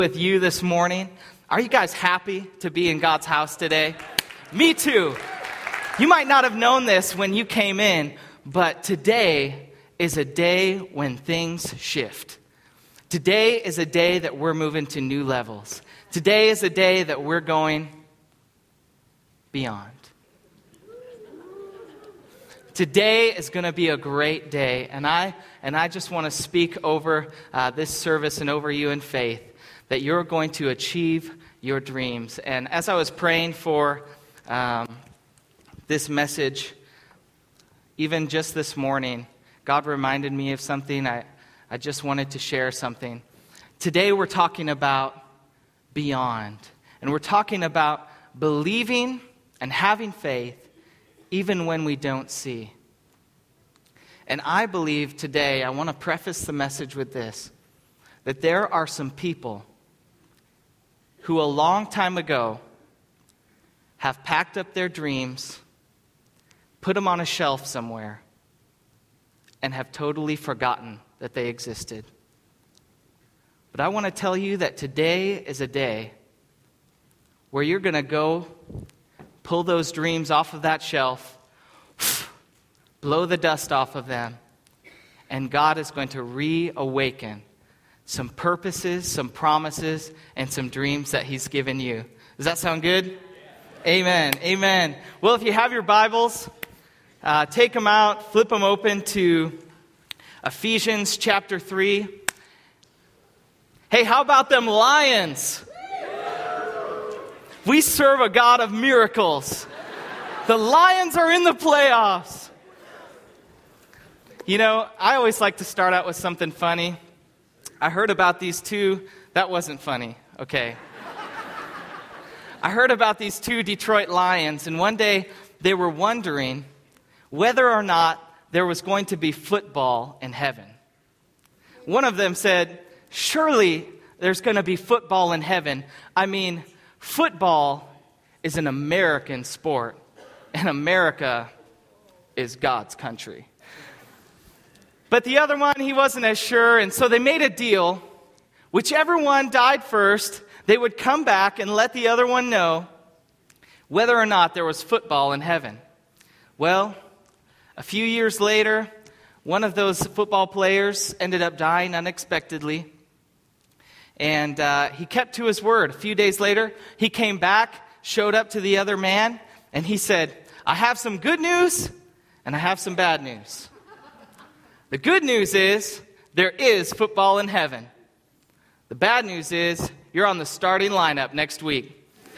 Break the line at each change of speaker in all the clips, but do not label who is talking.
With you this morning. Are you guys happy to be in God's house today? Me too. You might not have known this when you came in, but today is a day when things shift. Today is a day that we're moving to new levels. Today is a day that we're going beyond. Today is going to be a great day, and I just want to speak over this service and over you in faith that you're going to achieve your dreams. And as I was praying for this message, even just this morning, God reminded me of something. I just wanted to share something. Today we're talking about beyond, and we're talking about believing and having faith even when we don't see. And I believe today, I want to preface the message with this, that there are some people who a long time ago have packed up their dreams, put them on a shelf somewhere, and have totally forgotten that they existed. But I want to tell you that today is a day where you're going to go pull those dreams off of that shelf, blow the dust off of them, and God is going to reawaken some purposes, some promises, and some dreams that He's given you. Does that sound good? Yeah. Amen. Amen. Well, if you have your Bibles, take them out, flip them open to Ephesians chapter 3. Hey, how about them Lions? We serve a God of miracles. The Lions are in the playoffs. You know, I always like to start out with something funny. I heard about these two. That wasn't funny. Okay. I heard about these two Detroit Lions, and one day they were wondering whether or not there was going to be football in heaven. One of them said, surely there's going to be football in heaven. I mean, football is an American sport, and America is God's country. But the other one, he wasn't as sure, and so they made a deal. Whichever one died first, they would come back and let the other one know whether or not there was football in heaven. Well, a few years later, one of those football players ended up dying unexpectedly. And he kept to his word. A few days later, he came back, showed up to the other man, and he said, I have some good news, and I have some bad news. The good news is there is football in heaven. The bad news is you're on the starting lineup next week.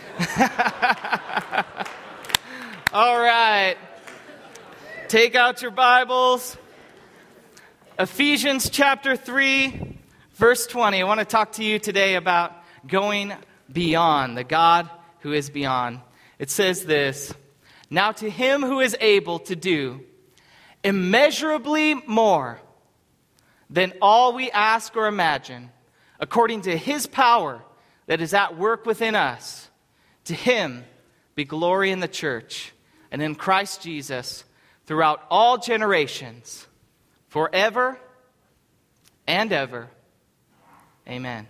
All right. Take out your Bibles. Ephesians chapter 3, verse 20. I want to talk to you today about going beyond, the God who is beyond. It says this, now to Him who is able to do immeasurably more than all we ask or imagine, according to His power that is at work within us. To Him be glory in the church and in Christ Jesus throughout all generations, forever and ever. Amen.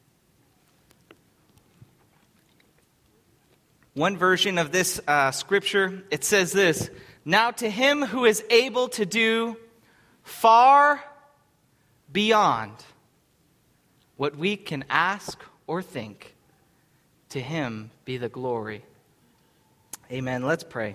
One version of this scripture, it says this, now to Him who is able to do far beyond what we can ask or think, to Him be the glory. Amen. Let's pray.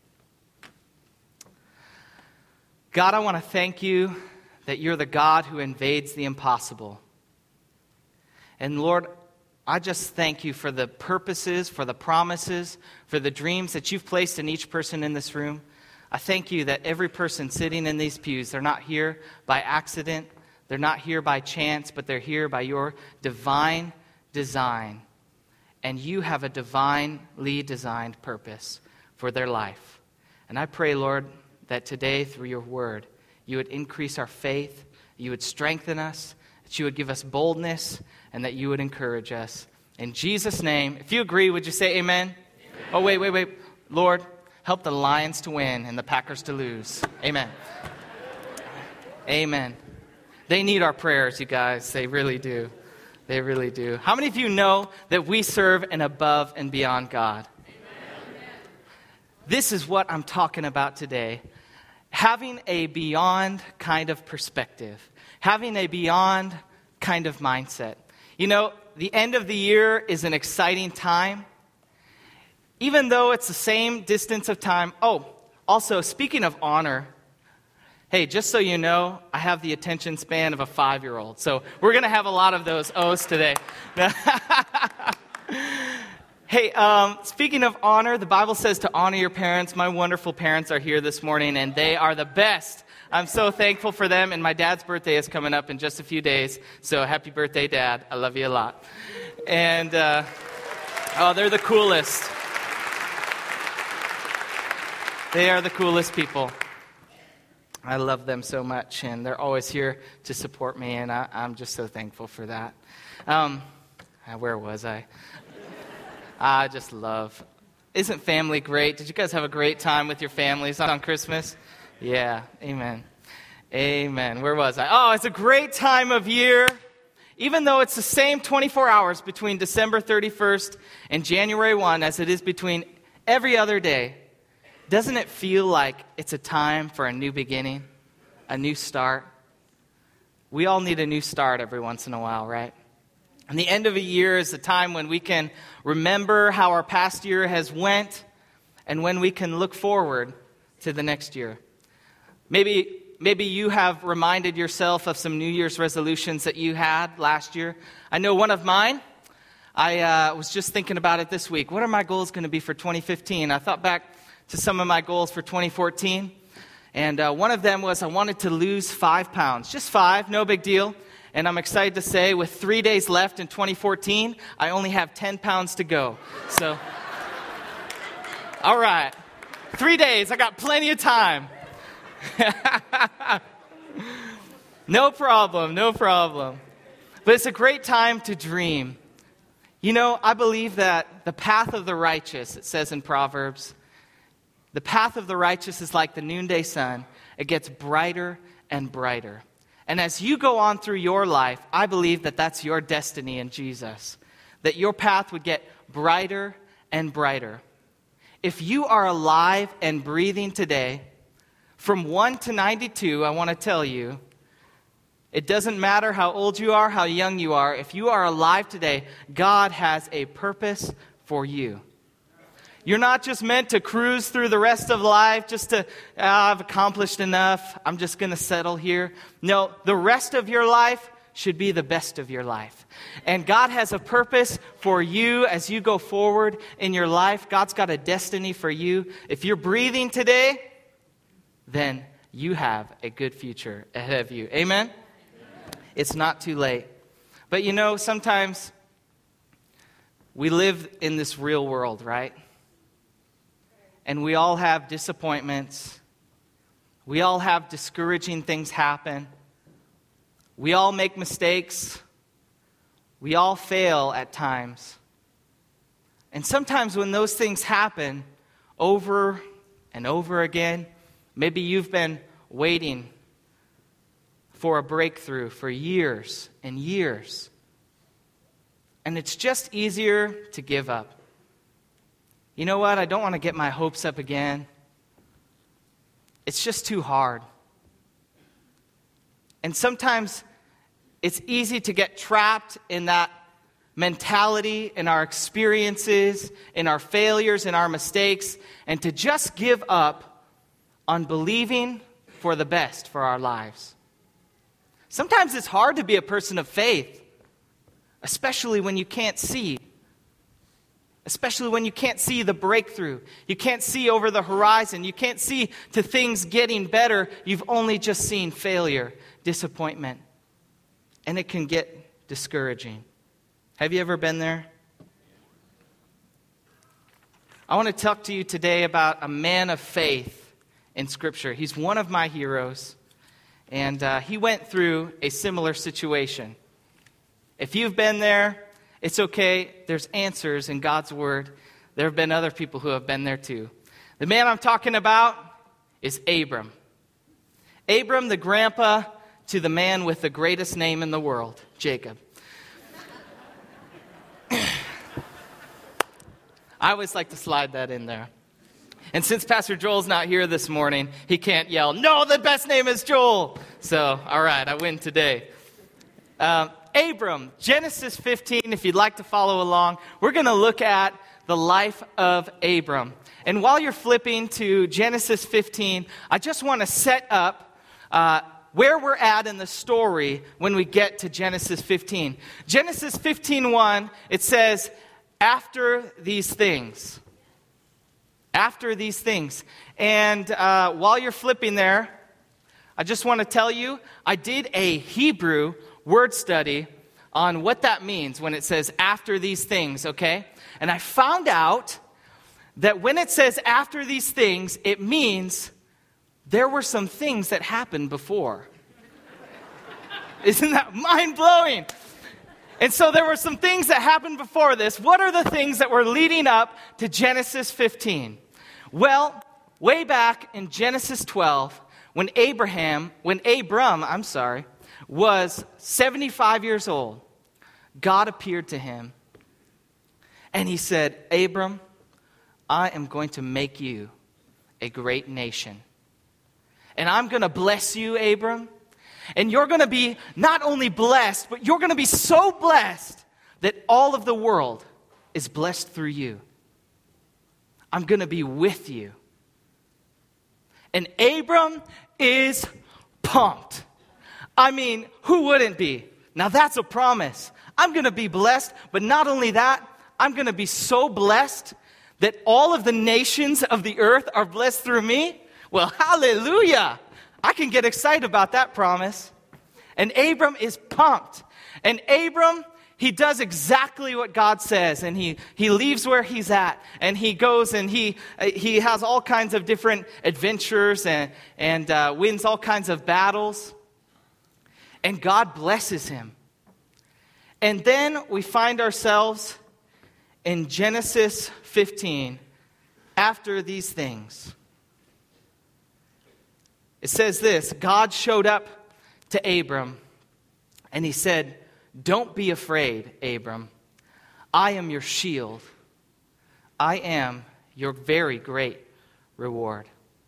God, I want to thank you that you're the God who invades the impossible. And Lord, I just thank you for the purposes, for the promises, for the dreams that you've placed in each person in this room. I thank you that every person sitting in these pews, they're not here by accident, they're not here by chance, but they're here by your divine design. And you have a divinely designed purpose for their life. And I pray, Lord, that today through your word, you would increase our faith, you would strengthen us, that you would give us boldness, and that you would encourage us. In Jesus' name, if you agree, would you say amen? Amen. Oh, wait. Lord, help the Lions to win and the Packers to lose. Amen. Amen. They need our prayers, you guys. They really do. They really do. How many of you know that we serve an above and beyond God? Amen. This is what I'm talking about today. Having a beyond kind of perspective. Having a beyond kind of mindset. You know, the end of the year is an exciting time. Even though it's the same distance of time. Oh, also, speaking of honor, hey, just so you know, I have the attention span of a 5-year-old. So we're going to have a lot of those O's today. Hey, speaking of honor, the Bible says to honor your parents. My wonderful parents are here this morning, and they are the best. I'm so thankful for them, and my dad's birthday is coming up in just a few days. So happy birthday, Dad. I love you a lot. And, they're the coolest. They are the coolest people. I love them so much, and they're always here to support me, and I'm just so thankful for that. Where was I? I just love. Isn't family great? Did you guys have a great time with your families on Christmas? Yeah, amen. Amen. Where was I? Oh, it's a great time of year. Even though it's the same 24 hours between December 31st and January 1 as it is between every other day, doesn't it feel like it's a time for a new beginning, a new start? We all need a new start every once in a while, right? And the end of a year is a time when we can remember how our past year has went and when we can look forward to the next year. Maybe you have reminded yourself of some New Year's resolutions that you had last year. I know one of mine. I was just thinking about it this week. What are my goals going to be for 2015? I thought back to some of my goals for 2014. And one of them was I wanted to lose 5 pounds. Just 5, no big deal. And I'm excited to say with 3 days left in 2014, I only have 10 pounds to go. So, all right. 3 days, I got plenty of time. No problem. But it's a great time to dream. You know, I believe that the path of the righteous, it says in Proverbs, the path of the righteous is like the noonday sun. It gets brighter and brighter. And as you go on through your life, I believe that that's your destiny in Jesus. That your path would get brighter and brighter. If you are alive and breathing today, from 1 to 92, I want to tell you, it doesn't matter how old you are, how young you are. If you are alive today, God has a purpose for you. You're not just meant to cruise through the rest of life just to, I've accomplished enough, I'm just going to settle here. No, the rest of your life should be the best of your life. And God has a purpose for you as you go forward in your life. God's got a destiny for you. If you're breathing today, then you have a good future ahead of you. Amen? It's not too late. But you know, sometimes we live in this real world, right? And we all have disappointments. We all have discouraging things happen. We all make mistakes. We all fail at times. And sometimes when those things happen over and over again, maybe you've been waiting for a breakthrough for years and years. And it's just easier to give up. You know what? I don't want to get my hopes up again. It's just too hard. And sometimes it's easy to get trapped in that mentality, in our experiences, in our failures, in our mistakes, and to just give up on believing for the best for our lives. Sometimes it's hard to be a person of faith, especially when you can't see. Especially when you can't see the breakthrough. You can't see over the horizon. You can't see to things getting better. You've only just seen failure, disappointment. And it can get discouraging. Have you ever been there? I want to talk to you today about a man of faith in Scripture. He's one of my heroes. And he went through a similar situation. If you've been there, it's okay. There's answers in God's Word. There have been other people who have been there too. The man I'm talking about is Abram. Abram, the grandpa to the man with the greatest name in the world, Jacob. I always like to slide that in there. And since Pastor Joel's not here this morning, he can't yell, "No, the best name is Joel." So, all right, I win today. Abram, Genesis 15, if you'd like to follow along, we're going to look at the life of Abram. And while you're flipping to Genesis 15, I just want to set up where we're at in the story when we get to Genesis 15. Genesis 15:1, it says, after these things. After these things. And while you're flipping there, I just want to tell you, I did a Hebrew word study on what that means when it says after these things, okay? And I found out that when it says after these things, it means there were some things that happened before. Isn't that mind-blowing? And so there were some things that happened before this. What are the things that were leading up to Genesis 15? Well, way back in Genesis 12, when Abram was 75 years old, God appeared to him. And he said, "Abram, I am going to make you a great nation. And I'm going to bless you, Abram. And you're going to be not only blessed, but you're going to be so blessed that all of the world is blessed through you. I'm going to be with you." And Abram is pumped. I mean, who wouldn't be? Now that's a promise. I'm going to be blessed, but not only that, I'm going to be so blessed that all of the nations of the earth are blessed through me. Well, hallelujah. I can get excited about that promise. And Abram is pumped. And Abram, he does exactly what God says. And he leaves where he's at. And he goes and he has all kinds of different adventures and wins all kinds of battles. And God blesses him. And then we find ourselves in Genesis 15 after these things. It says this: God showed up to Abram and he said, "Don't be afraid, Abram. I am your shield. I am your very great reward."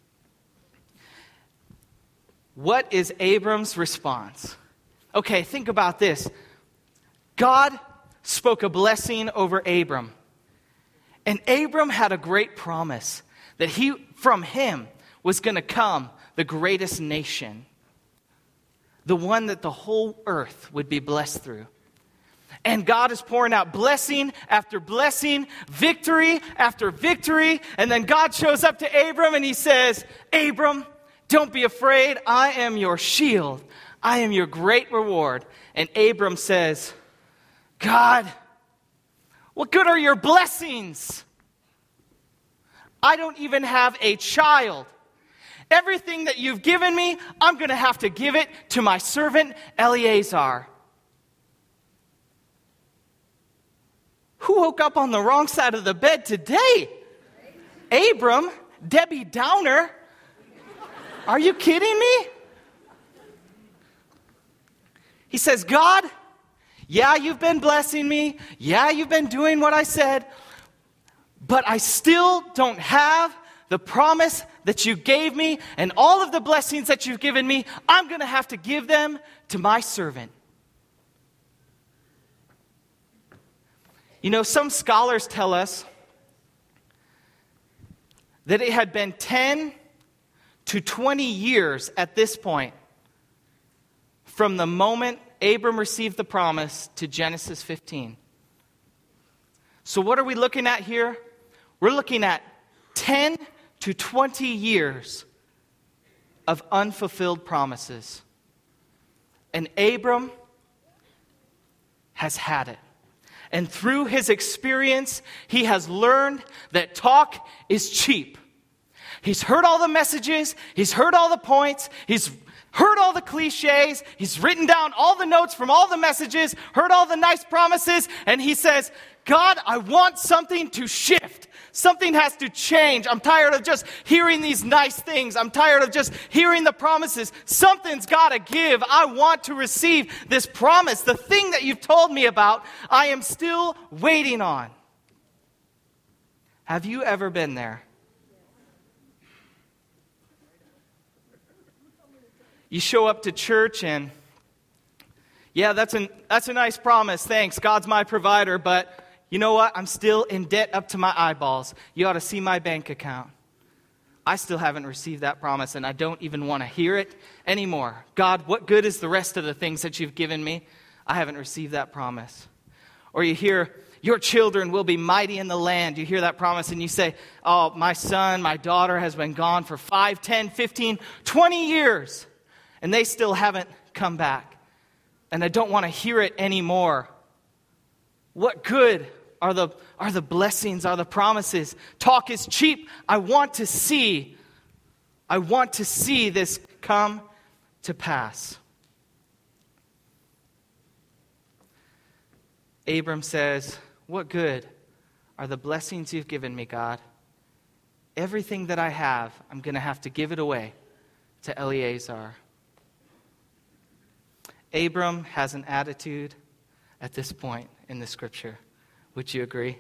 What is Abram's response? Okay, think about this. God spoke a blessing over Abram. And Abram had a great promise that from him was going to come the greatest nation. The one that the whole earth would be blessed through. And God is pouring out blessing after blessing, victory after victory. And then God shows up to Abram and he says, "Abram, don't be afraid. I am your shield. I am your great reward." And Abram says, "God, what good are your blessings? I don't even have a child. Everything that you've given me, I'm going to have to give it to my servant Eliezer." Who woke up on the wrong side of the bed today? Abram, Debbie Downer. Are you kidding me? He says, "God, yeah, you've been blessing me. Yeah, you've been doing what I said. But I still don't have the promise that you gave me, and all of the blessings that you've given me, I'm going to have to give them to my servant." You know, some scholars tell us that it had been 10 to 20 years at this point from the moment Abram received the promise to Genesis 15. So what are we looking at here? We're looking at 10 to 20 years of unfulfilled promises. And Abram has had it. And through his experience, he has learned that talk is cheap. He's heard all the messages. He's heard all the points. He's heard all the cliches. He's written down all the notes from all the messages, heard all the nice promises. And he says, "God, I want something to shift. Something has to change. I'm tired of just hearing these nice things. I'm tired of just hearing the promises. Something's got to give. I want to receive this promise. The thing that you've told me about, I am still waiting on." Have you ever been there? You show up to church and, yeah, that's a nice promise. Thanks. God's my provider. But you know what? I'm still in debt up to my eyeballs. You ought to see my bank account. I still haven't received that promise, and I don't even want to hear it anymore. God, what good is the rest of the things that you've given me? I haven't received that promise. Or you hear, your children will be mighty in the land. You hear that promise and you say, oh, my son, my daughter has been gone for 5, 10, 15, 20 years. And they still haven't come back. And I don't want to hear it anymore. What good are the blessings, are the promises? Talk is cheap. I want to see this come to pass. Abram says, what good are the blessings you've given me, God? Everything that I have, I'm going to have to give it away to Eliezer. Abram has an attitude at this point in the scripture. Would you agree?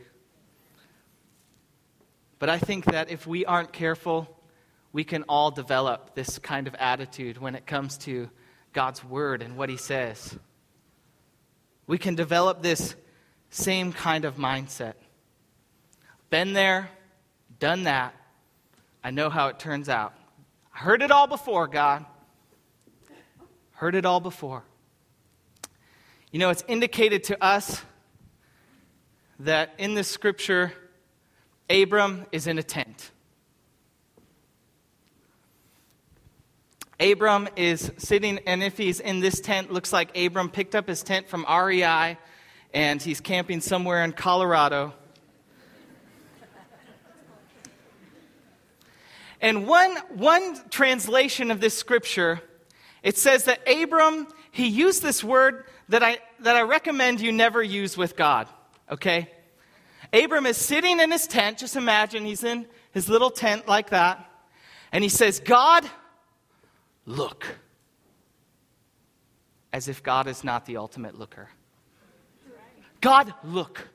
But I think that if we aren't careful, we can all develop this kind of attitude when it comes to God's word and what he says. We can develop this same kind of mindset. Been there, done that. I know how it turns out. I heard it all before, God. Heard it all before. You know, it's indicated to us that in this scripture, Abram is in a tent. Abram is sitting, and if he's in this tent, looks like Abram picked up his tent from REI, and he's camping somewhere in Colorado. And one translation of this scripture, it says that Abram, he used this word that I recommend you never use with God, okay? Abram is sitting in his tent. Just imagine he's in his little tent like that. And he says, God, look. As if God is not the ultimate looker. God, look.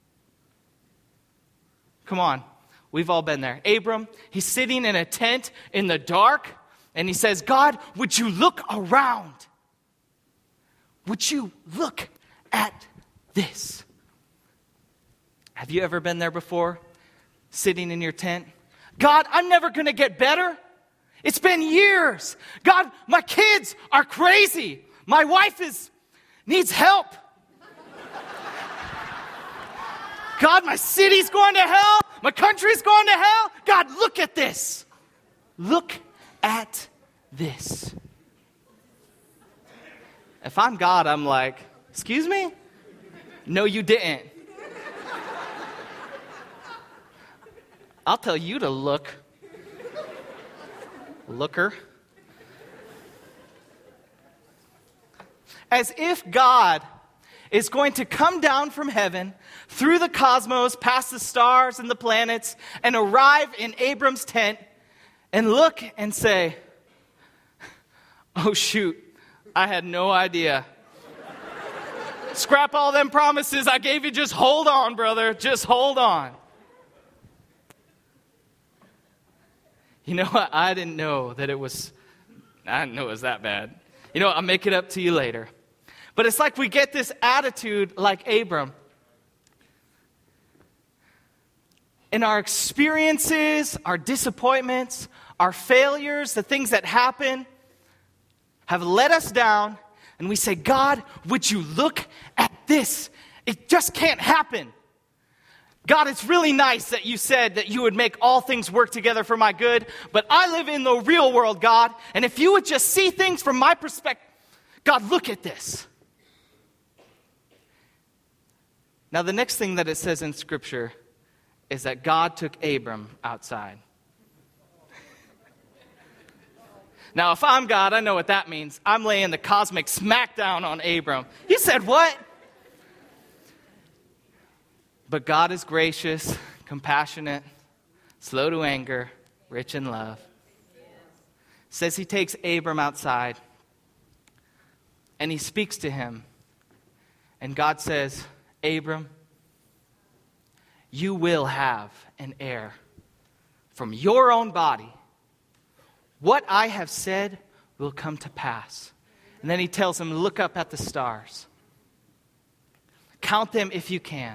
Come on. We've all been there. Abram, he's sitting in a tent in the dark. And he says, God, would you look around? Would you look at this? Have you ever been there before? Sitting in your tent? God, I'm never going to get better. It's been years. God, my kids are crazy. My wife needs help. God, my city's going to hell. My country's going to hell. God, look at this. Look at this. If I'm God, I'm like, excuse me? No, you didn't. I'll tell you to look. Looker. As if God is going to come down from heaven through the cosmos, past the stars and the planets, and arrive in Abram's tent and look and say, oh shoot, I had no idea. Scrap all them promises I gave you. Just hold on, brother. Just hold on. You know what? I didn't know it was that bad. You know what? I'll make it up to you later. But it's like we get this attitude like Abram. In our experiences, our disappointments, our failures, the things that happen have let us down, and we say, God, would you look at this? It just can't happen. God, it's really nice that you said that you would make all things work together for my good, but I live in the real world, God, and if you would just see things from my perspective, God, look at this. Now, the next thing that it says in Scripture is that God took Abram outside. Now, if I'm God, I know what that means. I'm laying the cosmic smackdown on Abram. You said what? But God is gracious, compassionate, slow to anger, rich in love. Says he takes Abram outside and he speaks to him. And God says, Abram, you will have an heir from your own body. What I have said will come to pass. And then he tells him, look up at the stars. Count them if you can.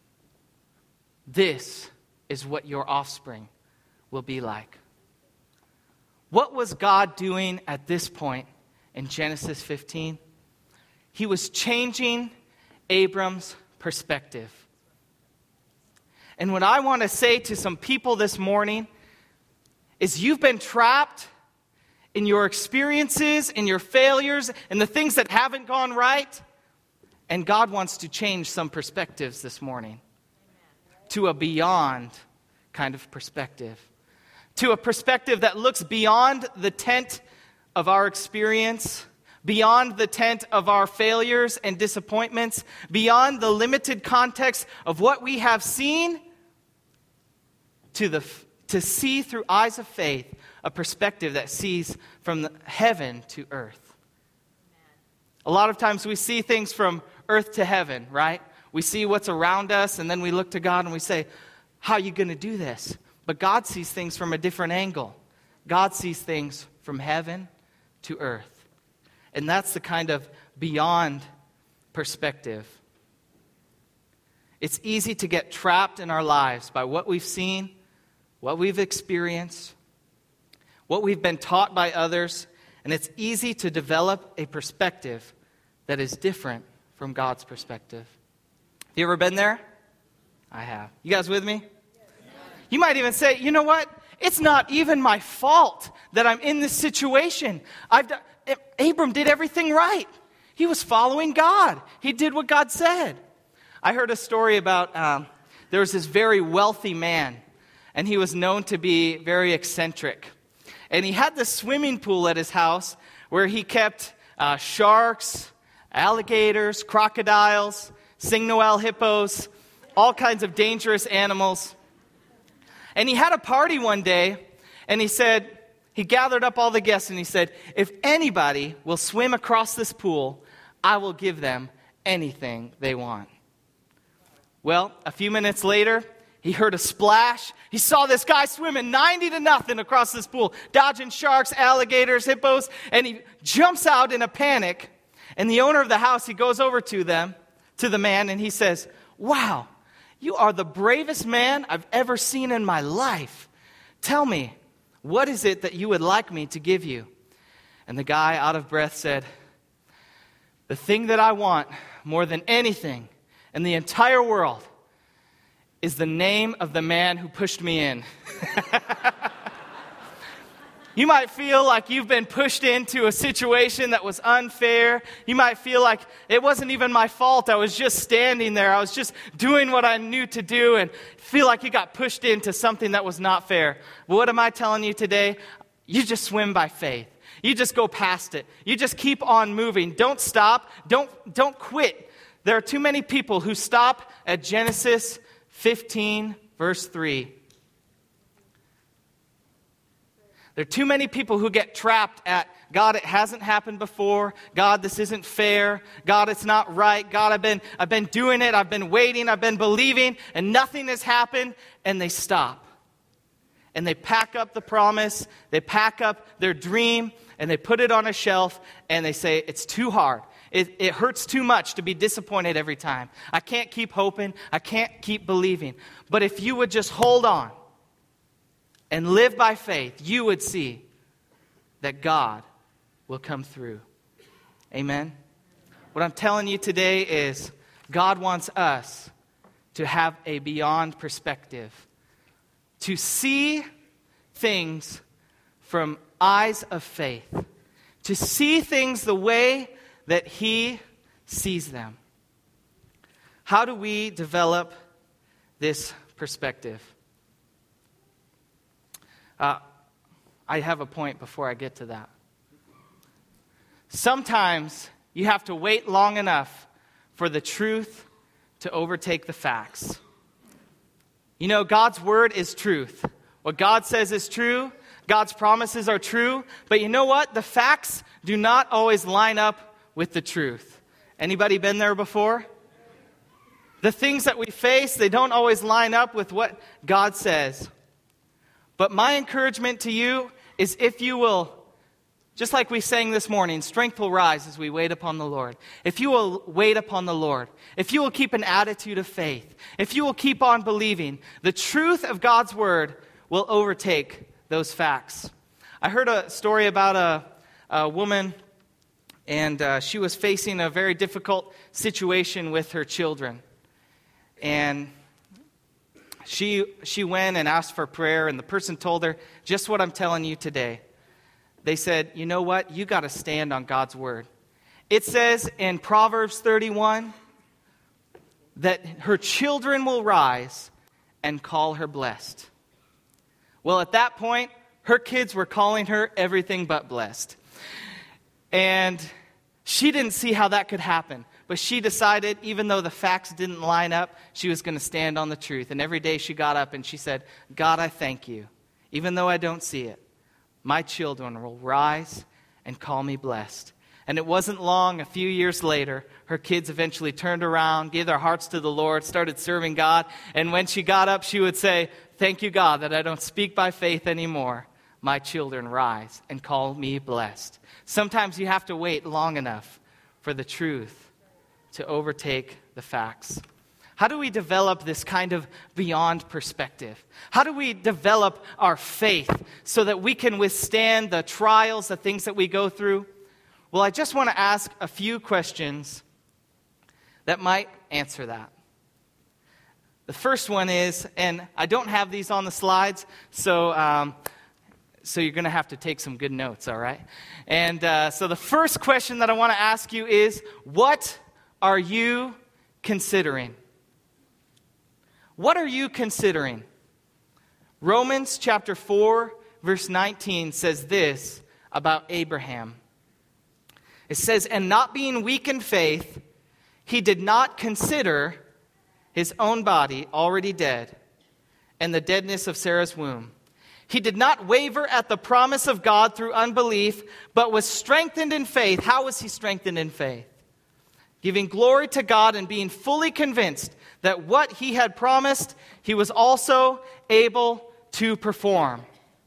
This is what your offspring will be like. What was God doing at this point in Genesis 15? He was changing Abram's perspective. And what I want to say to some people this morning is you've been trapped in your experiences, in your failures, in the things that haven't gone right. And God wants to change some perspectives this morning to a beyond kind of perspective. To a perspective that looks beyond the tent of our experience, beyond the tent of our failures and disappointments, beyond the limited context of what we have seen, to see through eyes of faith a perspective that sees from heaven to earth. A lot of times we see things from earth to heaven, right? We see what's around us, and then we look to God and we say, how are you going to do this? But God sees things from a different angle. God sees things from heaven to earth. And that's the kind of beyond perspective. It's easy to get trapped in our lives by what we've seen, what we've experienced, what we've been taught by others, and it's easy to develop a perspective that is different from God's perspective. Have you ever been there? I have. You guys with me? You might even say, you know what? It's not even my fault that I'm in this situation. Abram did everything right. He was following God. He did what God said. I heard a story about there was this very wealthy man, and he was known to be very eccentric. And he had this swimming pool at his house where he kept sharks, alligators, crocodiles, sing-noel hippos, all kinds of dangerous animals. And he had a party one day, and he gathered up all the guests, and he said, if anybody will swim across this pool, I will give them anything they want. Well, a few minutes later, he heard a splash. He saw this guy swimming 90-0 across this pool, dodging sharks, alligators, hippos, and he jumps out in a panic. And the owner of the house, he goes over to the man, and he says, wow, you are the bravest man I've ever seen in my life. Tell me, what is it that you would like me to give you? And the guy, out of breath, said, the thing that I want more than anything in the entire world is the name of the man who pushed me in. You might feel like you've been pushed into a situation that was unfair. You might feel like it wasn't even my fault. I was just standing there. I was just doing what I knew to do, and feel like you got pushed into something that was not fair. But what am I telling you today? You just swim by faith. You just go past it. You just keep on moving. Don't stop. Don't quit. There are too many people who stop at Genesis 15, verse 3. There are too many people who get trapped at, God, it hasn't happened before. God, this isn't fair. God, it's not right. God, I've been doing it. I've been waiting. I've been believing, and nothing has happened. And they stop. And they pack up the promise. They pack up their dream, and they put it on a shelf, and they say, it's too hard. It hurts too much to be disappointed every time. I can't keep hoping. I can't keep believing. But if you would just hold on and live by faith, you would see that God will come through. Amen? What I'm telling you today is God wants us to have a beyond perspective, to see things from eyes of faith, to see things the way that He sees them. How do we develop this perspective? I have a point before I get to that. Sometimes you have to wait long enough for the truth to overtake the facts. You know, God's word is truth. What God says is true. God's promises are true. But you know what? The facts do not always line up with the truth. Anybody been there before? The things that we face, they don't always line up with what God says. But my encouragement to you is if you will, just like we sang this morning, strength will rise as we wait upon the Lord. If you will wait upon the Lord, if you will keep an attitude of faith, if you will keep on believing, the truth of God's word will overtake those facts. I heard a story about a woman, and she was facing a very difficult situation with her children. And she went and asked for prayer, and the person told her, just what I'm telling you today. They said, you know what? You got to stand on God's word. It says in Proverbs 31 that her children will rise and call her blessed. Well, at that point, her kids were calling her everything but blessed. And she didn't see how that could happen. But she decided, even though the facts didn't line up, she was going to stand on the truth. And every day she got up and she said, God, I thank you. Even though I don't see it, my children will rise and call me blessed. And it wasn't long, a few years later, her kids eventually turned around, gave their hearts to the Lord, started serving God. And when she got up, she would say, thank you, God, that I don't speak by faith anymore. My children rise and call me blessed. Sometimes you have to wait long enough for the truth to overtake the facts. How do we develop this kind of beyond perspective? How do we develop our faith so that we can withstand the trials, the things that we go through? Well, I just want to ask a few questions that might answer that. The first one is, and I don't have these on the slides, so you're going to have to take some good notes, all right? And so the first question that I want to ask you is, what are you considering? What are you considering? Romans chapter 4, verse 19 says this about Abraham. It says, and not being weak in faith, he did not consider his own body already dead and the deadness of Sarah's womb. He did not waver at the promise of God through unbelief, but was strengthened in faith. How was he strengthened in faith? Giving glory to God and being fully convinced that what he had promised, he was also able to perform.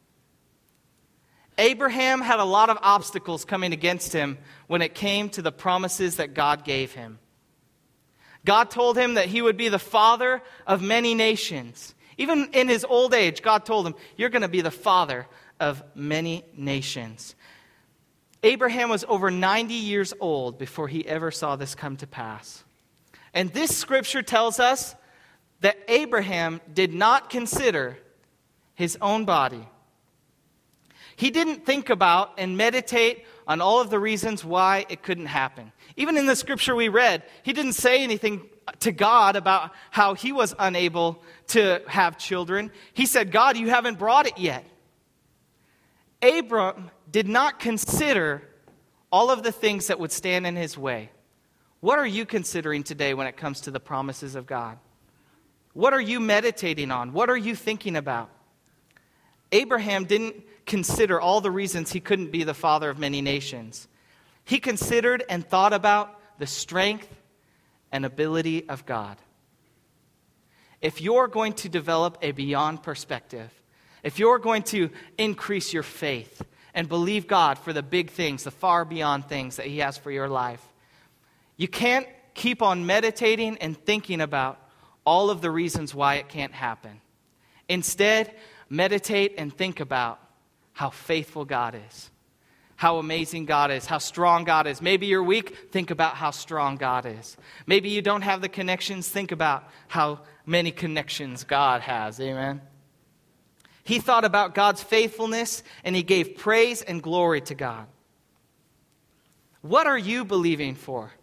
Abraham had a lot of obstacles coming against him when it came to the promises that God gave him. God told him that he would be the father of many nations. Even in his old age, God told him, you're going to be the father of many nations. Abraham was over 90 years old before he ever saw this come to pass. And this scripture tells us that Abraham did not consider his own body. He didn't think about and meditate on all of the reasons why it couldn't happen. Even in the scripture we read, he didn't say anything to God about how he was unable to have children. He said, God, you haven't brought it yet. Abram did not consider all of the things that would stand in his way. What are you considering today when it comes to the promises of God? What are you meditating on? What are you thinking about? Abraham didn't consider all the reasons he couldn't be the father of many nations. He considered and thought about the strength and ability of God. If you're going to develop a beyond perspective, if you're going to increase your faith and believe God for the big things, the far beyond things that he has for your life, you can't keep on meditating and thinking about all of the reasons why it can't happen. Instead, meditate and think about how faithful God is, how amazing God is, how strong God is. Maybe you're weak, think about how strong God is. Maybe you don't have the connections, think about how many connections God has. Amen. He thought about God's faithfulness and he gave praise and glory to God. What are you believing for?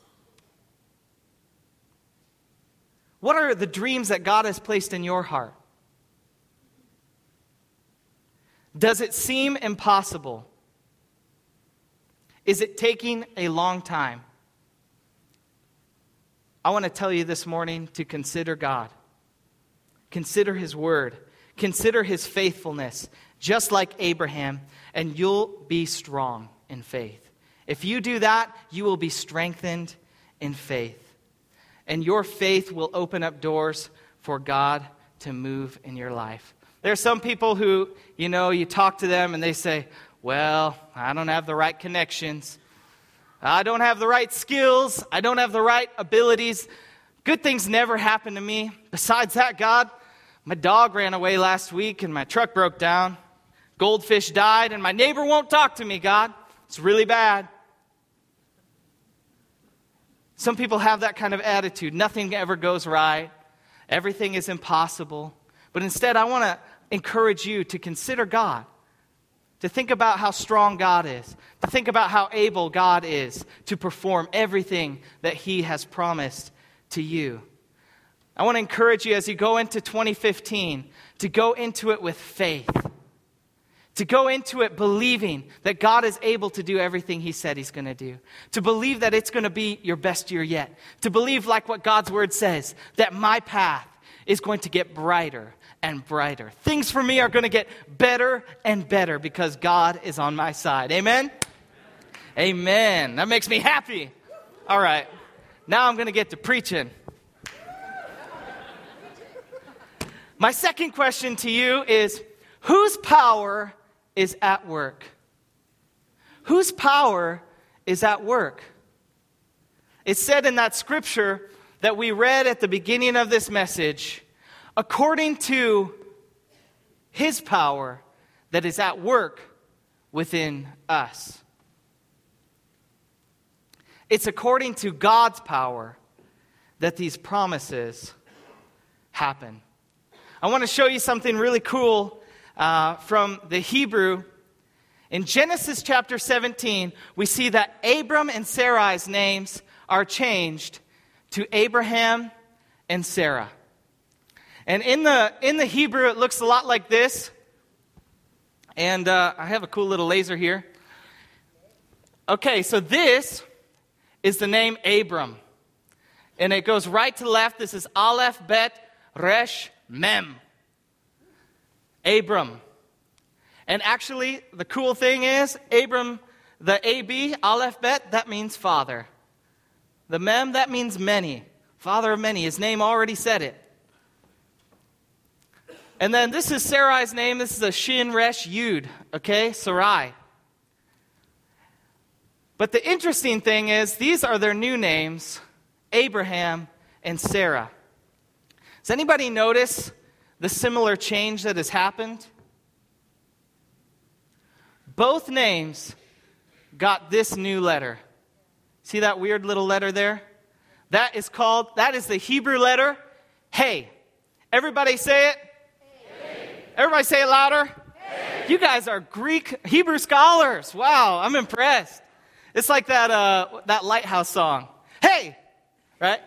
What are the dreams that God has placed in your heart? Does it seem impossible? Is it taking a long time? I want to tell you this morning to consider God. Consider his word. Consider his faithfulness, just like Abraham, and you'll be strong in faith. If you do that, you will be strengthened in faith. and your faith will open up doors for God to move in your life. There are some people who, you talk to them and they say, well, I don't have the right connections. I don't have the right skills. I don't have the right abilities. Good things never happen to me. Besides that, God, my dog ran away last week and my truck broke down. Goldfish died and my neighbor won't talk to me, God. It's really bad. Some people have that kind of attitude. Nothing ever goes right. Everything is impossible. But instead, I want to encourage you to consider God, to think about how strong God is, to think about how able God is to perform everything that He has promised to you. I want to encourage you as you go into 2015 to go into it with faith, to go into it believing that God is able to do everything He said He's going to do, to believe that it's going to be your best year yet, to believe like what God's Word says, that my path is going to get brighter and brighter. Things for me are going to get better and better because God is on my side. Amen? Amen. That makes me happy. All right. Now I'm going to get to preaching. My second question to you is, whose power is at work? Whose power is at work? It said in that scripture that we read at the beginning of this message, according to His power that is at work within us. It's according to God's power that these promises happen. I want to show you something really cool from the Hebrew. In Genesis chapter 17, we see that Abram and Sarai's names are changed to Abraham and Sarah. And in the Hebrew, it looks a lot like this. And I have a cool little laser here. Okay, so this is the name Abram. And it goes right to left. This is Aleph, Bet, Resh, Mem. Abram. And actually, the cool thing is, Abram, the A-B, Aleph, Bet, that means father. The Mem, that means many. Father of many. His name already said it. And then this is Sarai's name. This is a Shin, Resh, Yud. Okay, Sarai. But the interesting thing is, these are their new names, Abraham and Sarah. Does anybody notice the similar change that has happened? Both names got this new letter. See that weird little letter there? That is the Hebrew letter, Hey. Everybody say it. Hey. Everybody say it louder. Hey. You guys are Hebrew scholars. Wow, I'm impressed. It's like that Lighthouse song. Hey, right?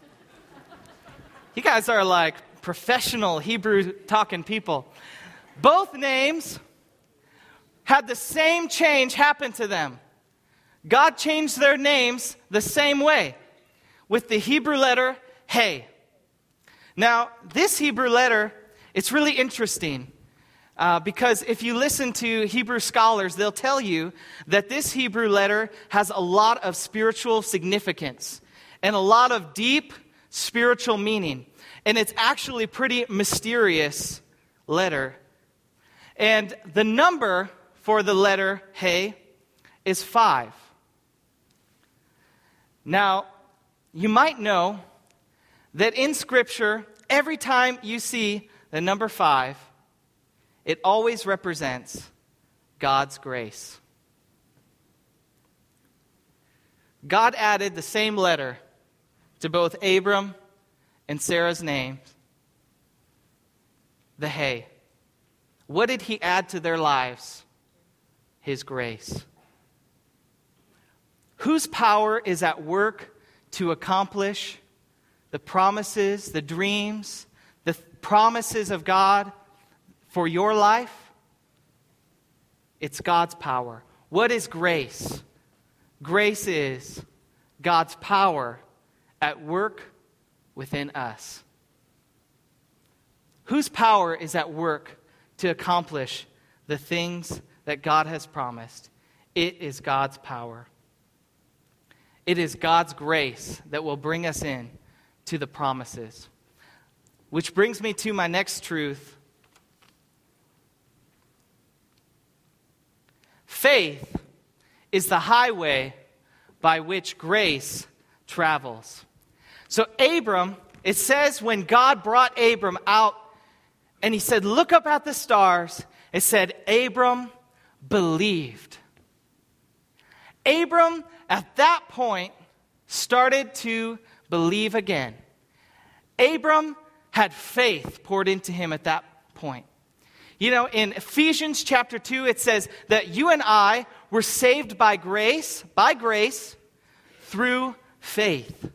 You guys are like professional Hebrew talking people. Both names had the same change happen to them. God changed their names the same way, with the Hebrew letter, Hey. Now, this Hebrew letter, it's really interesting, because if you listen to Hebrew scholars, they'll tell you that this Hebrew letter has a lot of spiritual significance and a lot of deep spiritual meaning. And it's actually a pretty mysterious letter. And the number for the letter Hey is 5. Now, you might know that in Scripture, every time you see the number 5, it always represents God's grace. God added the same letter to both Abram and Sarah's names, the Hey. What did He add to their lives? His grace. Whose power is at work to accomplish the promises, the dreams, the promises of God for your life? It's God's power. What is grace? Grace is God's power at work within us. Whose power is at work to accomplish the things that God has promised? It is God's power. It is God's grace that will bring us in to the promises. Which brings me to my next truth. Faith is the highway by which grace travels. So Abram, it says when God brought Abram out and he said, look up at the stars, it said Abram believed. Abram, at that point, started to believe again. Abram had faith poured into him at that point. You know, in Ephesians chapter 2, it says that you and I were saved by grace, through faith.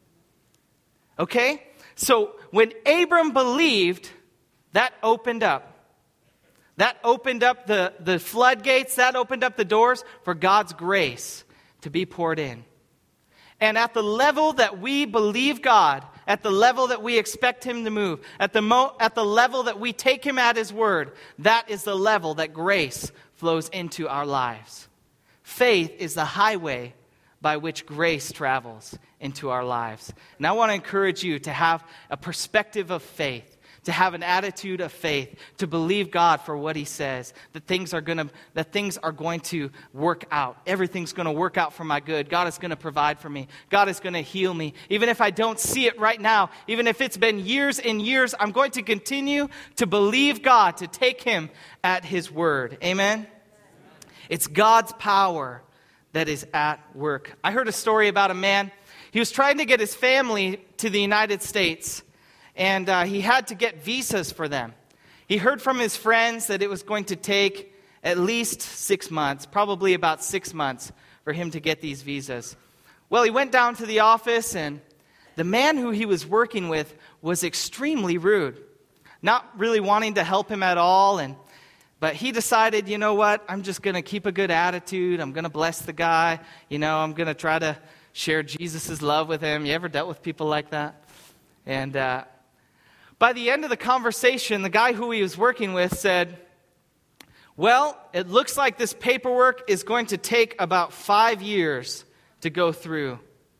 Okay? So when Abram believed, that opened up. That opened up the floodgates, that opened up the doors for God's grace to be poured in. And at the level that we believe God, at the level that we expect Him to move, at the level that we take Him at His word, that is the level that grace flows into our lives. Faith is the highway by which grace travels into our lives. And I want to encourage you to have a perspective of faith, to have an attitude of faith, to believe God for what He says, that things are going to work out. Everything's going to work out for my good. God is going to provide for me. God is going to heal me. Even if I don't see it right now, even if it's been years and years, I'm going to continue to believe God, to take Him at His word. Amen? It's God's power that is at work. I heard a story about a man. He was trying to get his family to the United States, and he had to get visas for them. He heard from his friends that it was going to take at least 6 months, probably about 6 months, for him to get these visas. Well, he went down to the office, and the man who he was working with was extremely rude, not really wanting to help him at all. But he decided, you know what, I'm just going to keep a good attitude. I'm going to bless the guy. I'm going to try to share Jesus' love with him. You ever dealt with people like that? And by the end of the conversation, the guy who he was working with said, well, it looks like this paperwork is going to take about 5 years to go through.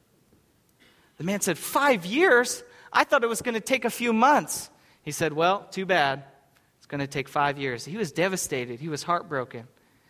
The man said, 5 years? I thought it was going to take a few months. He said, well, too bad. It's going to take 5 years. He was devastated. He was heartbroken.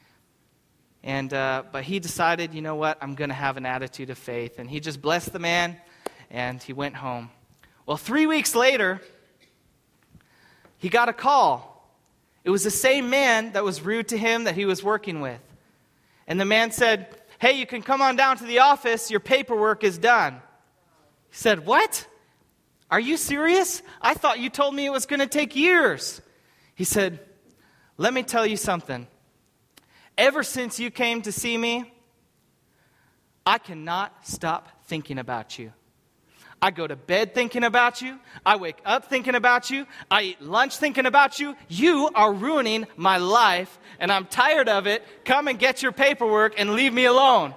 But he decided, you know what, I'm going to have an attitude of faith. And he just blessed the man, and he went home. Well, 3 weeks later, he got a call. It was the same man that was rude to him that he was working with. And the man said, hey, you can come on down to the office. Your paperwork is done. He said, what? Are you serious? I thought you told me it was going to take years. He said, let me tell you something. Ever since you came to see me, I cannot stop thinking about you. I go to bed thinking about you. I wake up thinking about you. I eat lunch thinking about you. You are ruining my life, and I'm tired of it. Come and get your paperwork and leave me alone.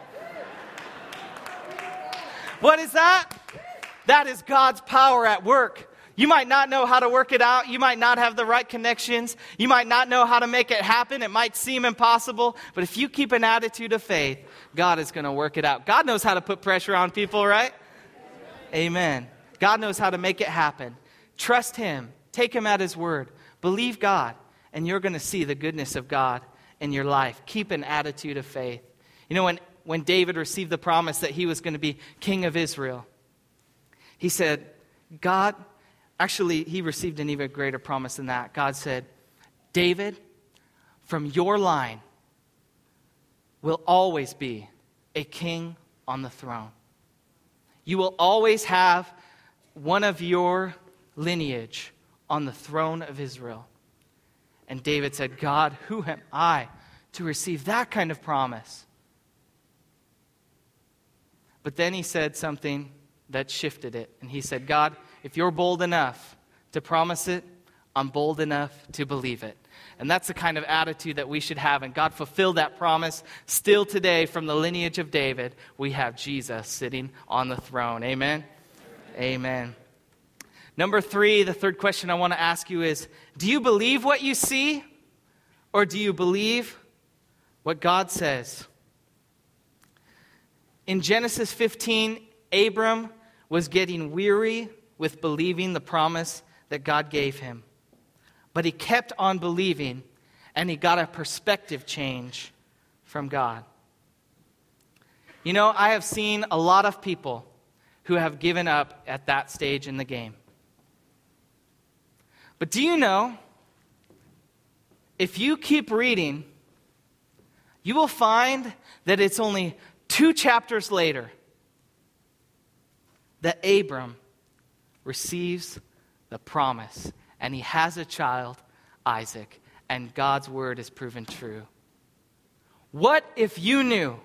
What is that? That is God's power at work. You might not know how to work it out. You might not have the right connections. You might not know how to make it happen. It might seem impossible. But if you keep an attitude of faith, God is going to work it out. God knows how to put pressure on people, right? Amen. God knows how to make it happen. Trust Him. Take Him at His word. Believe God, and you're going to see the goodness of God in your life. Keep an attitude of faith. You know, when David received the promise that he was going to be king of Israel, he said, he received an even greater promise than that. God said, David, from your line will always be a king on the throne. You will always have one of your lineage on the throne of Israel. And David said, God, who am I to receive that kind of promise? But then he said something that shifted it. And he said, God, if you're bold enough to promise it, I'm bold enough to believe it. And that's the kind of attitude that we should have. And God fulfilled that promise. Still today, from the lineage of David, we have Jesus sitting on the throne. Amen? Amen. Number 3, the third question I want to ask you is, do you believe what you see, or do you believe what God says? In Genesis 15, Abram was getting weary with believing the promise that God gave him. But he kept on believing, and he got a perspective change from God. You know, I have seen a lot of people who have given up at that stage in the game. But do you know, if you keep reading, you will find that it's only 2 chapters later that Abram receives the promise, and he has a child, Isaac, and God's word is proven true. What if you knew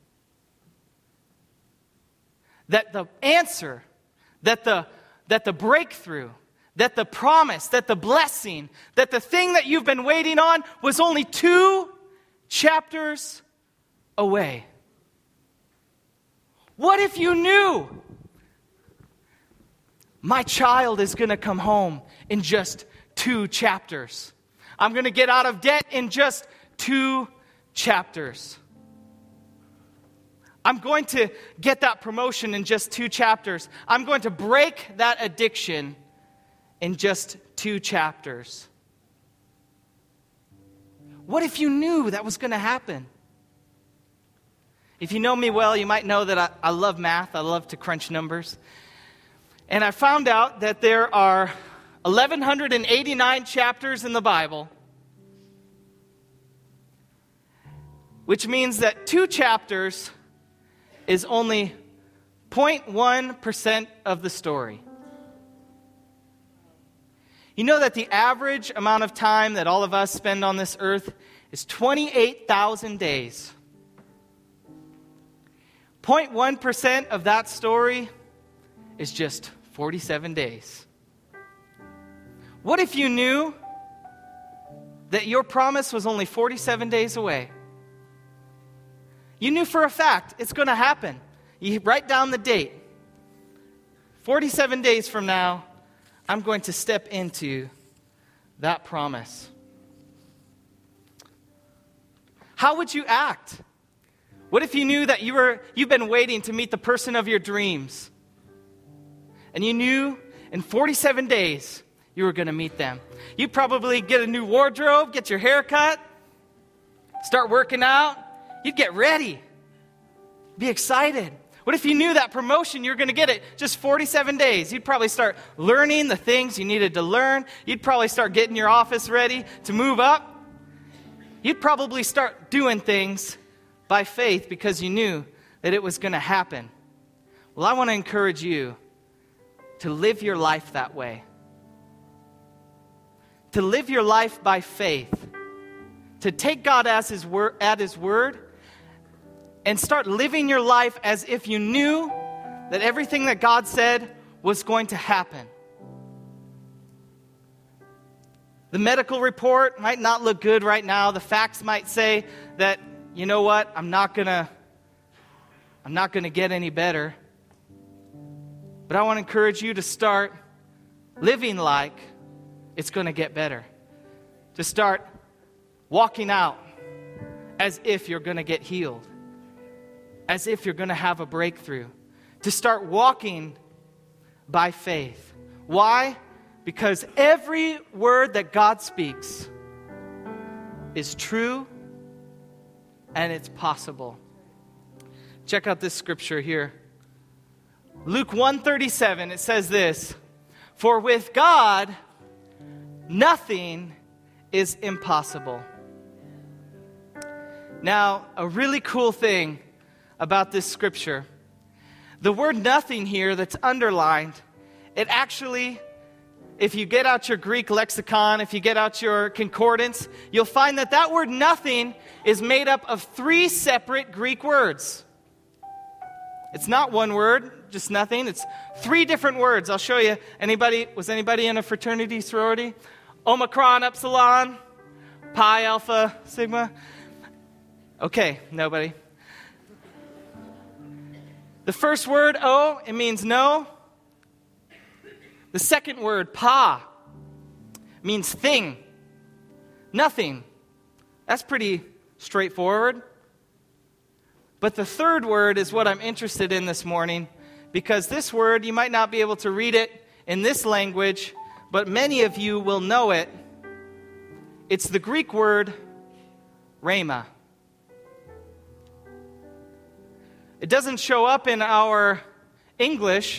that the answer, that the breakthrough, that the promise, that the blessing, that the thing that you've been waiting on was only 2 chapters away? What if you knew my child is going to come home in just 2 chapters? I'm going to get out of debt in just 2 chapters. I'm going to get that promotion in just 2 chapters. I'm going to break that addiction in just 2 chapters. What if you knew that was going to happen? If you know me well, you might know that I love math. I love to crunch numbers. And I found out that there are 1,189 chapters in the Bible, which means that 2 chapters is only 0.1% of the story. You know that the average amount of time that all of us spend on this earth is 28,000 days. 0.1% of that story is just 47 days. What if you knew that your promise was only 47 days away? You knew for a fact it's going to happen. You write down the date. 47 days from now, I'm going to step into that promise. How would you act? What if you knew that you've been waiting to meet the person of your dreams? And you knew in 47 days you were going to meet them. You'd probably get a new wardrobe, get your hair cut, start working out. You'd get ready. Be excited. What if you knew that promotion, you were going to get it just 47 days? You'd probably start learning the things you needed to learn. You'd probably start getting your office ready to move up. You'd probably start doing things by faith because you knew that it was going to happen. Well, I want to encourage you to live your life that way. To live your life by faith. To take God at His word and start living your life as if you knew that everything that God said was going to happen. The medical report might not look good right now. The facts might say that, you know what, I'm not gonna get any better. But I want to encourage you to start living like it's going to get better. To start walking out as if you're going to get healed. As if you're going to have a breakthrough. To start walking by faith. Why? Because every word that God speaks is true and it's possible. Check out this scripture here. Luke 1:37, it says this, "For with God, nothing is impossible." Now, a really cool thing about this scripture, the word nothing here that's underlined, it actually, if you get out your Greek lexicon, if you get out your concordance, you'll find that that word nothing is made up of 3 separate Greek words. It's not one word, just nothing. It's 3 different words. I'll show you. Was anybody in a fraternity, sorority? Omicron, Epsilon, Pi, Alpha, Sigma? Okay, nobody. The first word, O, it means no. The second word, pa, means thing, nothing. That's pretty straightforward. But the third word is what I'm interested in this morning because this word, you might not be able to read it in this language, but many of you will know it. It's the Greek word rhema. It doesn't show up in our English,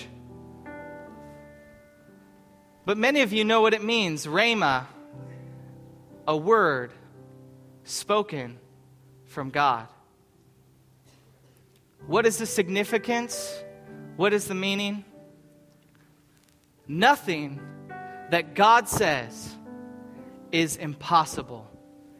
but many of you know what it means. Rhema, a word spoken from God. What is the significance? What is the meaning? Nothing that God says is impossible.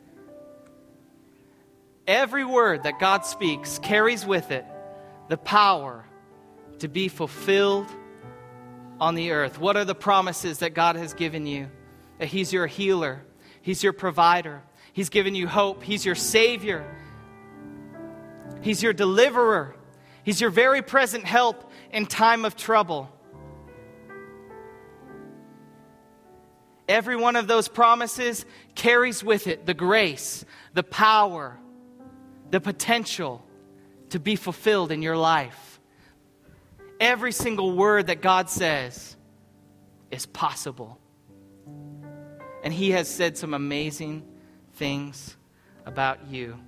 Every word that God speaks carries with it the power to be fulfilled on the earth. What are the promises that God has given you? That He's your healer. He's your provider. He's given you hope. He's your Savior. He's your deliverer. He's your very present help in time of trouble. Every one of those promises carries with it the grace, the power, the potential to be fulfilled in your life. Every single word that God says is possible. And He has said some amazing things about you.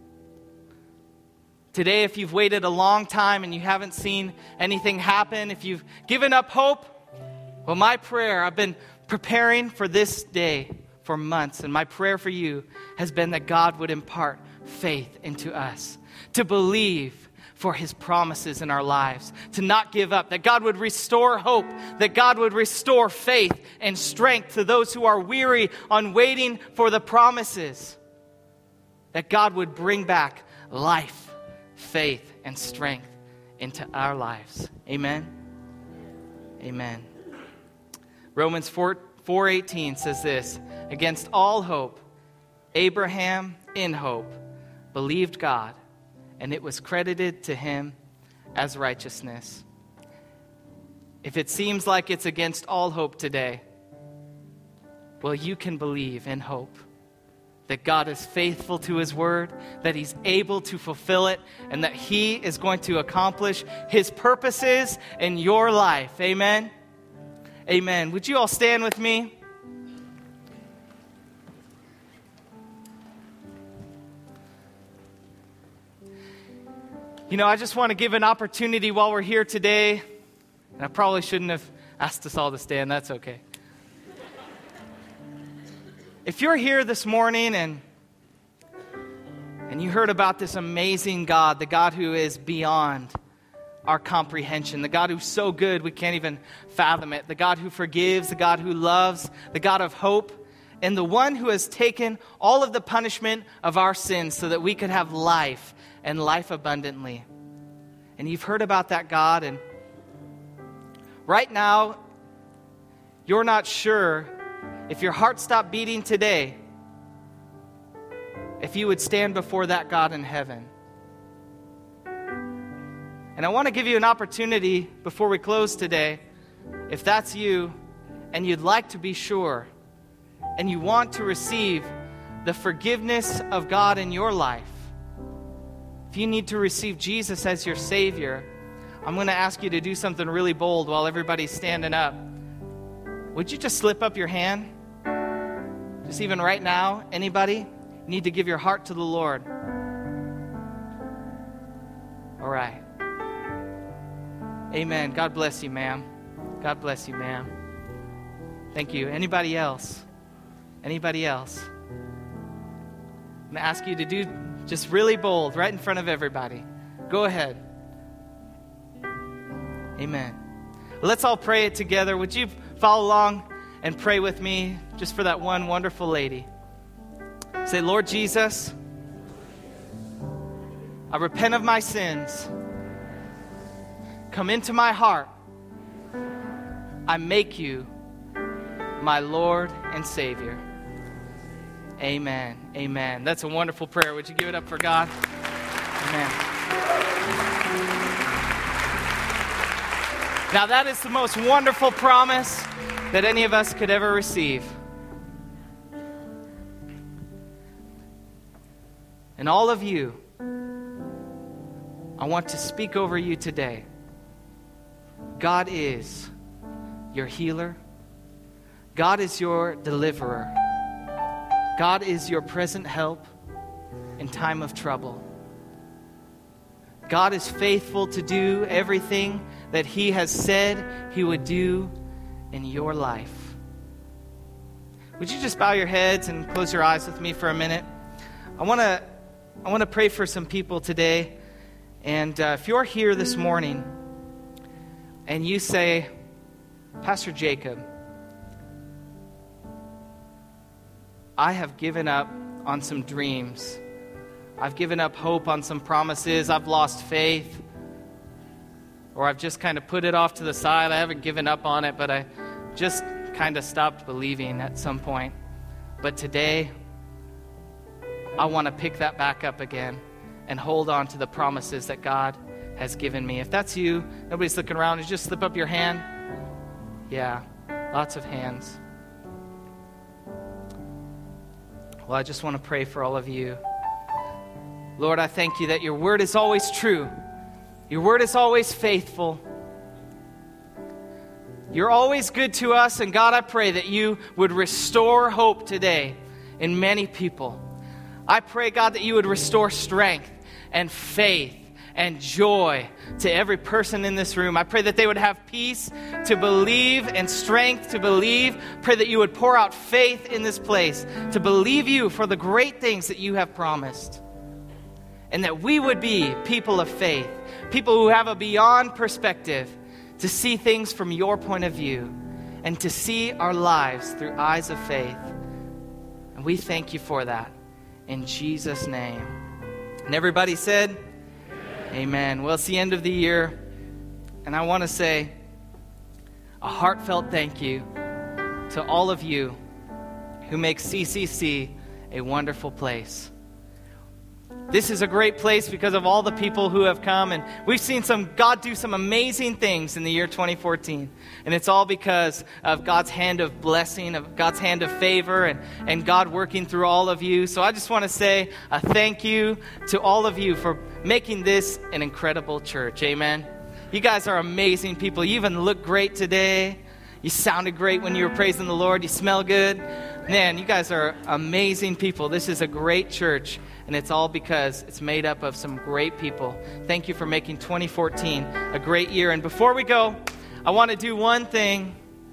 Today, if you've waited a long time and you haven't seen anything happen, if you've given up hope, well, my prayer, I've been preparing for this day for months, and my prayer for you has been that God would impart faith into us, to believe for His promises in our lives, to not give up, that God would restore hope, that God would restore faith and strength to those who are weary on waiting for the promises, that God would bring back life, faith, and strength into our lives. Amen? Amen. Romans 4:18 says this, against all hope, Abraham in hope believed God, and it was credited to him as righteousness. If it seems like it's against all hope today, well, you can believe in hope that God is faithful to His word, that He's able to fulfill it, and that He is going to accomplish His purposes in your life. Amen? Amen. Would you all stand with me? You know, I just want to give an opportunity while we're here today. And I probably shouldn't have asked us all to stand. That's okay. If you're here this morning and you heard about this amazing God, the God who is beyond our comprehension, the God who's so good we can't even fathom it, the God who forgives, the God who loves, the God of hope, and the one who has taken all of the punishment of our sins so that we could have life and life abundantly. And you've heard about that God, and right now you're not sure if your heart stopped beating today, if you would stand before that God in heaven. And I want to give you an opportunity before we close today, if that's you and you'd like to be sure and you want to receive the forgiveness of God in your life, if you need to receive Jesus as your Savior, I'm going to ask you to do something really bold while everybody's standing up. Would you just slip up your hand? Just even right now, anybody? You need to give your heart to the Lord. All right. Amen. God bless you, ma'am. God bless you, ma'am. Thank you. Anybody else? Anybody else? I'm going to ask you to do just really bold right in front of everybody. Go ahead. Amen. Let's all pray it together. Would you follow along and pray with me just for that one wonderful lady? Say, Lord Jesus, I repent of my sins. Come into my heart. I make you my Lord and Savior. Amen. Amen. That's a wonderful prayer. Would you give it up for God? Amen. Now that is the most wonderful promise that any of us could ever receive. And all of you, I want to speak over you today. God is your healer. God is your deliverer. God is your present help in time of trouble. God is faithful to do everything that He has said He would do in your life. Would you just bow your heads and close your eyes with me for a minute? I want to pray for some people today. And if you're here this morning and you say, Pastor Jacob, I have given up on some dreams. I've given up hope on some promises. I've lost faith. Or I've just kind of put it off to the side. I haven't given up on it, but I just kind of stopped believing at some point. But today, I want to pick that back up again and hold on to the promises that God has given me. If that's you, nobody's looking around, just slip up your hand. Yeah, lots of hands. Well, I just want to pray for all of you. Lord, I thank you that your word is always true. Your word is always faithful. You're always good to us, and God, I pray that you would restore hope today in many people. I pray, God, that you would restore strength and faith and joy to every person in this room. I pray that they would have peace to believe and strength to believe. Pray that you would pour out faith in this place to believe you for the great things that you have promised. And that we would be people of faith, people who have a beyond perspective to see things from your point of view and to see our lives through eyes of faith. And we thank you for that in Jesus' name. And everybody said, Amen. Well, it's the end of the year, and I want to say a heartfelt thank you to all of you who make CCC a wonderful place. This is a great place because of all the people who have come, and we've seen God do some amazing things in the year 2014. And it's all because of God's hand of blessing, of God's hand of favor, and God working through all of you. So I just want to say a thank you to all of you for making this an incredible church. Amen. You guys are amazing people. You even look great today. You sounded great when you were praising the Lord. You smell good. Man, you guys are amazing people. This is a great church. And it's all because it's made up of some great people. Thank you for making 2014 a great year. And before we go, I want to do one thing.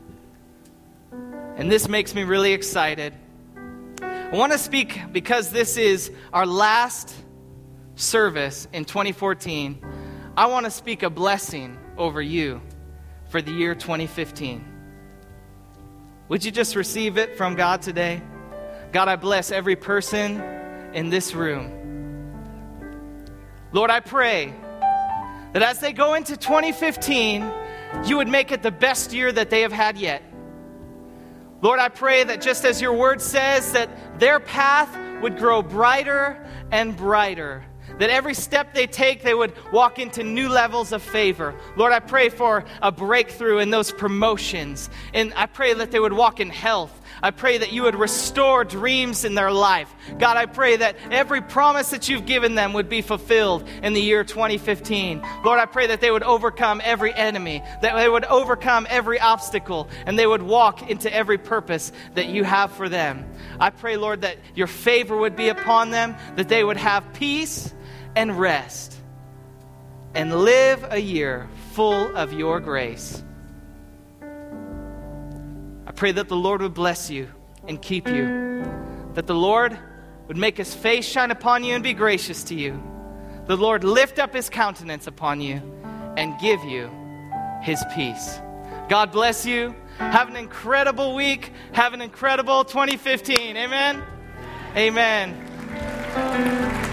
And this makes me really excited. I want to speak, because this is our last service in 2014. I want to speak a blessing over you for the year 2015. Would you just receive it from God today? God, I bless every person in this room. Lord, I pray that as they go into 2015, you would make it the best year that they have had yet. Lord, I pray that just as your word says, that their path would grow brighter and brighter. That every step they take, they would walk into new levels of favor. Lord, I pray for a breakthrough in those promotions. And I pray that they would walk in health. I pray that you would restore dreams in their life. God, I pray that every promise that you've given them would be fulfilled in the year 2015. Lord, I pray that they would overcome every enemy, that they would overcome every obstacle, and they would walk into every purpose that you have for them. I pray, Lord, that your favor would be upon them, that they would have peace and rest, and live a year full of your grace. I pray that the Lord would bless you and keep you, that the Lord would make his face shine upon you and be gracious to you. The Lord lift up his countenance upon you and give you his peace. God bless you. Have an incredible week. Have an incredible 2015. Amen. Amen.